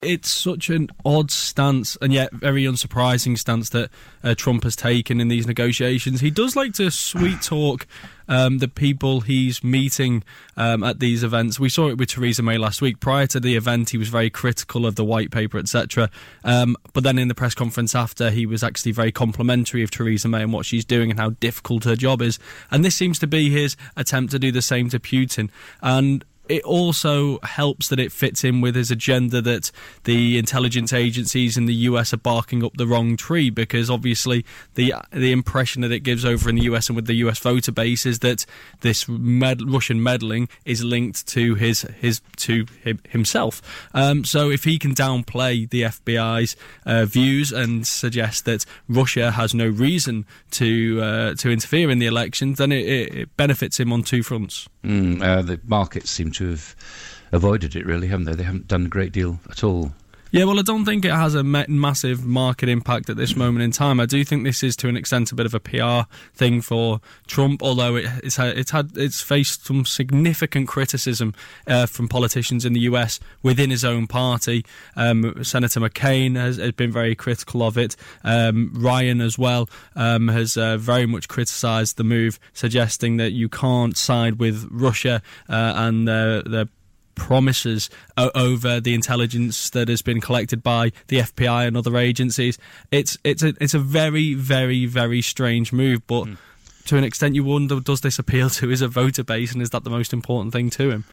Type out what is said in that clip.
It's such an odd stance, and yet very unsurprising stance that Trump has taken in these negotiations. He does like to sweet talk the people he's meeting at these events. We saw it with Theresa May last week. Prior to the event, he was very critical of the white paper, etc. But then in the press conference after, he was actually very complimentary of Theresa May and what she's doing and how difficult her job is. And this seems to be his attempt to do the same to Putin. And it also helps that it fits in with his agenda that the intelligence agencies in the US are barking up the wrong tree, because obviously the impression that it gives over in the US and with the US voter base is that this Russian meddling is linked to himself. So if he can downplay the FBI's views and suggest that Russia has no reason to interfere in the elections, then it benefits him on two fronts. The markets seem to have avoided it, really, haven't they? They haven't done a great deal at all. Yeah, well, I don't think it has a massive market impact at this moment in time. I do think this is, to an extent, a bit of a PR thing for Trump, although it's faced some significant criticism from politicians in the US within his own party. Senator McCain has been very critical of it. Ryan as well has very much criticised the move, suggesting that you can't side with Russia and the promises over the intelligence that has been collected by the FBI and other agencies. It's a very, very, very strange move, but to an extent you wonder, does this appeal to his voter base, and is that the most important thing to him?